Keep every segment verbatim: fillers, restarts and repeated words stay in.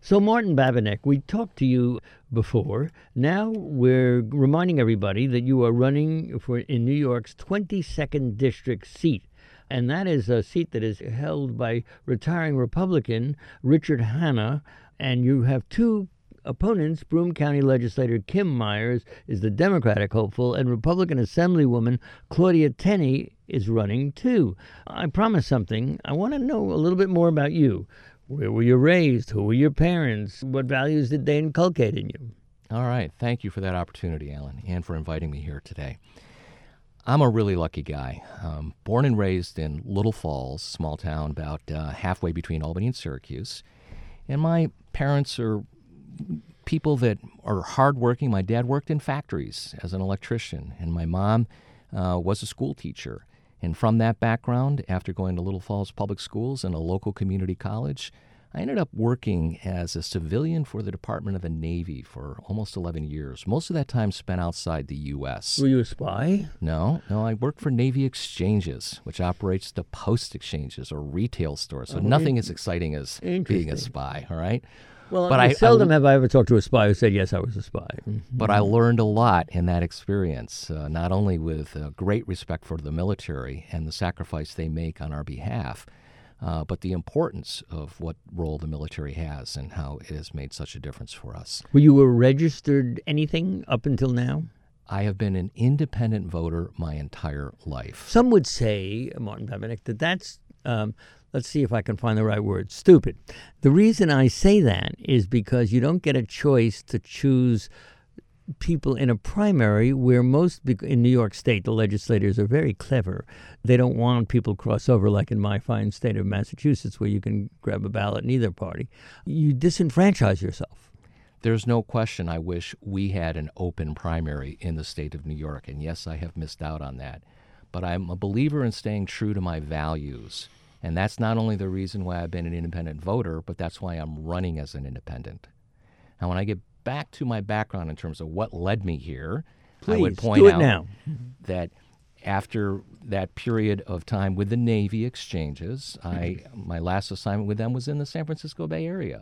So, Martin Babinec, we talked to you before. Now we're reminding everybody that you are running for in New York's twenty-second District seat. And that is a seat that is held by retiring Republican Richard Hanna. And you have two opponents. Broome County legislator Kim Myers is the Democratic hopeful, and Republican Assemblywoman Claudia Tenney is running too. I promise something. I want to know a little bit more about you. Where were you raised? Who were your parents? What values did they inculcate in you? All right. Thank you for that opportunity, Alan, and for inviting me here today. I'm a really lucky guy. Um, born and raised in Little Falls, small town about uh, halfway between Albany and Syracuse. And my parents are people that are hardworking. My dad worked in factories as an electrician, and my mom uh, was a school teacher. And from that background, after going to Little Falls Public Schools and a local community college, I ended up working as a civilian for the Department of the Navy for almost eleven years. Most of that time spent outside the U S Were you a spy? No, no. I worked for Navy Exchanges, which operates the post exchanges or retail stores. So Oh, nothing in- as exciting as being a Interesting. spy, all right? Well, But I, I- seldom I- have I ever talked to a spy who said, yes, I was a spy. But I learned a lot in that experience, uh, not only with uh, great respect for the military and the sacrifice they make on our behalf, uh, but the importance of what role the military has and how it has made such a difference for us. Were you a registered anything up until now? I have been an independent voter my entire life. Some would say, Martin Babinec, that that's, um, let's see if I can find the right word, stupid. The reason I say that is because you don't get a choice to choose people in a primary where most, in New York State, the legislators are very clever. They don't want people cross over like in my fine state of Massachusetts where you can grab a ballot in either party. You disenfranchise yourself. There's no question I wish we had an open primary in the state of New York, and yes, I have missed out on that. But I'm a believer in staying true to my values, and that's not only the reason why I've been an independent voter, but that's why I'm running as an independent. Now, when I get back to my background in terms of what led me here, I would Please, point do it out now. that after that period of time with the Navy Exchanges, I my last assignment with them was in the San Francisco Bay Area.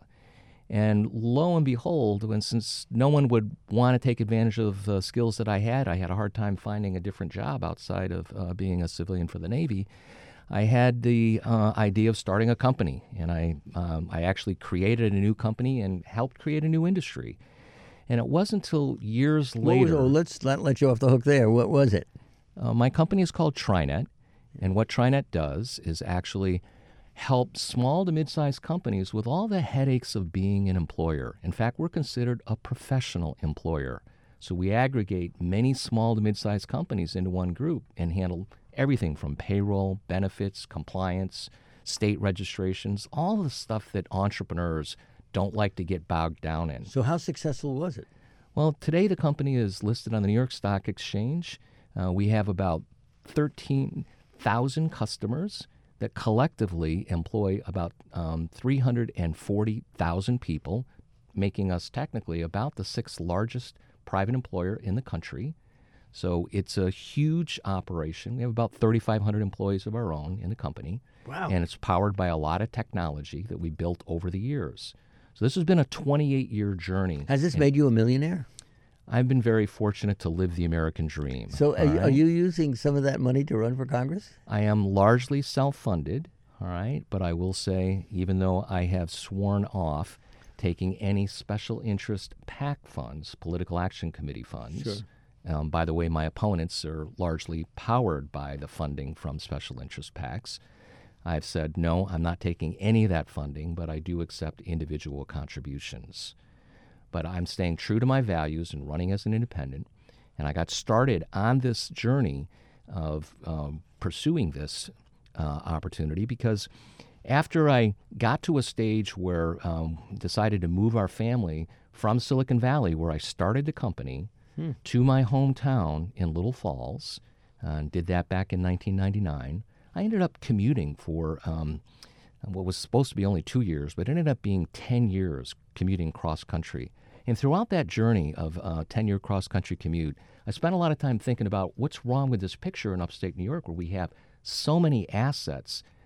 And lo and behold, when since no one would want to take advantage of the skills that I had, I had a hard time finding a different job outside of uh, being a civilian for the Navy. I had the uh, idea of starting a company, and I um, I actually created a new company and helped create a new industry. And it wasn't until years What was- later. oh, let's not let you off the hook there. What was it? Uh, my company is called TriNet, and what TriNet does is actually help small to mid-sized companies with all the headaches of being an employer. In fact, we're considered a professional employer. So we aggregate many small to mid-sized companies into one group and handle everything from payroll, benefits, compliance, state registrations, all the stuff that entrepreneurs don't like to get bogged down in. So how successful was it? Well, today the company is listed on the New York Stock Exchange. Uh, we have about thirteen thousand customers that collectively employ about um, three hundred forty thousand people, making us technically about the sixth largest private employer in the country. So it's a huge operation. We have about thirty-five hundred employees of our own in the company. Wow. And it's powered by a lot of technology that we built over the years. So this has been a twenty-eight year journey. Has this And made you a millionaire? I've been very fortunate to live the American dream. So are all you, are right? you using some of that money to run for Congress? I am largely self-funded, all right? But I will say, even though I have sworn off taking any special interest PAC funds, Political Action Committee funds. Sure. Um, by the way, my opponents are largely powered by the funding from special interest PACs. I've said, no, I'm not taking any of that funding, but I do accept individual contributions. But I'm staying true to my values and running as an independent. And I got started on this journey of um, pursuing this uh, opportunity because after I got to a stage where um, decided to move our family from Silicon Valley, where I started the company, hmm. to my hometown in Little Falls, uh, and did that back in nineteen ninety-nine, I ended up commuting for um, what was supposed to be only two years, but ended up being ten years commuting cross-country. And throughout that journey of a ten-year cross-country commute, I spent a lot of time thinking about what's wrong with this picture in upstate New York where we have so many assets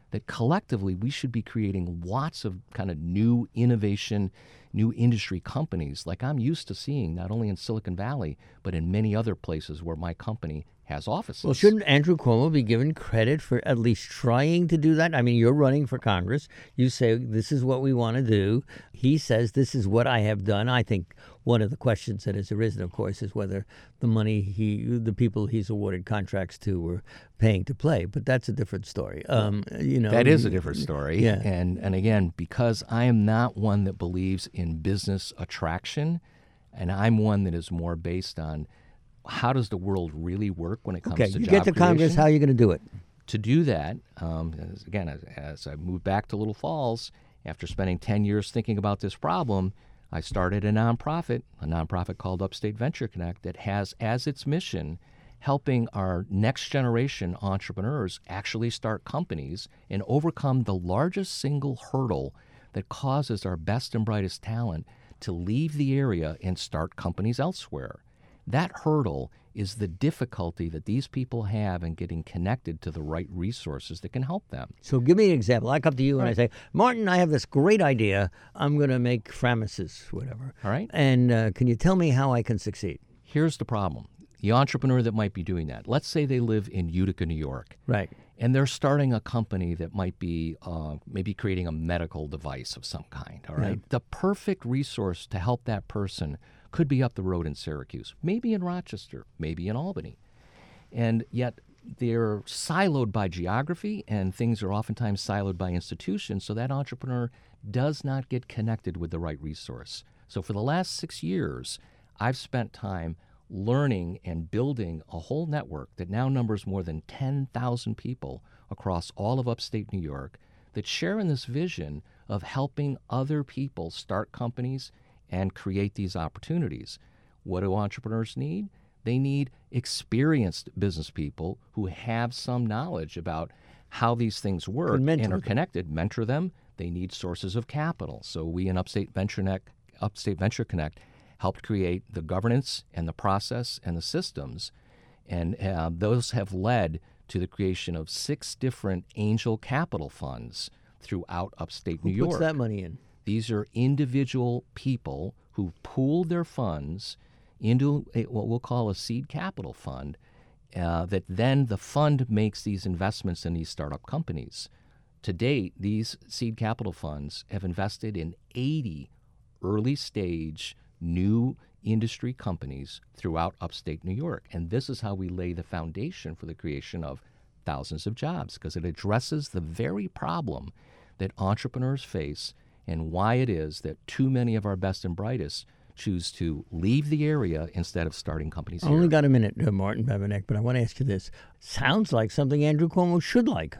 that collectively we should be creating lots of kind of new innovation, new industry companies like I'm used to seeing not only in Silicon Valley, but in many other places where my company has offices. Well, shouldn't Andrew Cuomo be given credit for at least trying to do that? I mean, you're running for Congress. You say, this is what we want to do. He says, this is what I have done. I think one of the questions that has arisen, of course, is whether the money he, the people he's awarded contracts to were paying to play. But that's a different story. Um, you know, that is a different story. Yeah. And, and again, because I am not one that believes in business attraction, and I'm one that is more based on how does the world really work when it comes okay, to you job get to creation? Congress, how are you going to do it? To do that, um, as, again, as, as I moved back to Little Falls, after spending ten years thinking about this problem, I started a nonprofit, a nonprofit called Upstate Venture Connect, that has as its mission helping our next generation entrepreneurs actually start companies and overcome the largest single hurdle that causes our best and brightest talent to leave the area and start companies elsewhere. That hurdle is the difficulty that these people have in getting connected to the right resources that can help them. So give me an example. I come to you and I say, Martin, I have this great idea. I'm going to make Framasis, whatever. All right. And uh, can you tell me how I can succeed? Here's the problem. The entrepreneur that might be doing that, let's say they live in Utica, New York. Right. And they're starting a company that might be uh, maybe creating a medical device of some kind. All right? Right. The perfect resource to help that person could be up the road in Syracuse, maybe in Rochester, maybe in Albany. And yet they're siloed by geography, and things are oftentimes siloed by institutions, so that entrepreneur does not get connected with the right resource. So for the last six years, I've spent time learning and building a whole network that now numbers more than ten thousand people across all of upstate New York that share in this vision of helping other people start companies and create these opportunities. What do entrepreneurs need? They need experienced business people who have some knowledge about how these things work And mentor and are them. connected. Mentor them. They need sources of capital. So we in Upstate Venture, Ne- Upstate Venture Connect helped create the governance and the process and the systems, and uh, those have led to the creation of six different angel capital funds throughout upstate Who New York. puts that money in? These are individual people who pooled their funds into a, what we'll call a seed capital fund, uh, that then the fund makes these investments in these startup companies. To date, these seed capital funds have invested in eighty early stage new industry companies throughout upstate New York. And this is how we lay the foundation for the creation of thousands of jobs, because it addresses the very problem that entrepreneurs face and why it is that too many of our best and brightest choose to leave the area instead of starting companies I here. only got a minute, uh, Martin Bebenek, but I want to ask you this. Sounds like something Andrew Cuomo should like.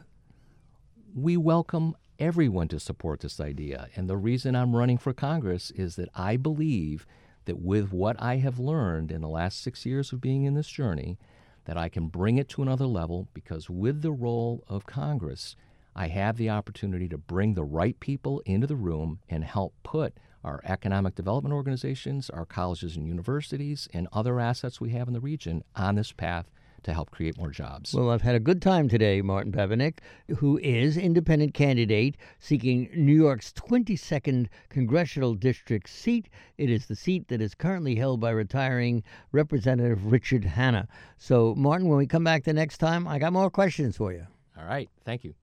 We welcome everyone to support this idea. And the reason I'm running for Congress is that I believe that with what I have learned in the last six years of being in this journey, that I can bring it to another level, because with the role of Congress, I have the opportunity to bring the right people into the room and help put our economic development organizations, our colleges and universities, and other assets we have in the region on this path to help create more jobs. Well, I've had a good time today, Martin Bebenek, who is independent candidate seeking New York's twenty-second congressional district seat. It is the seat that is currently held by retiring Representative Richard Hanna. So, Martin, when we come back the next time, I got more questions for you. All right. Thank you.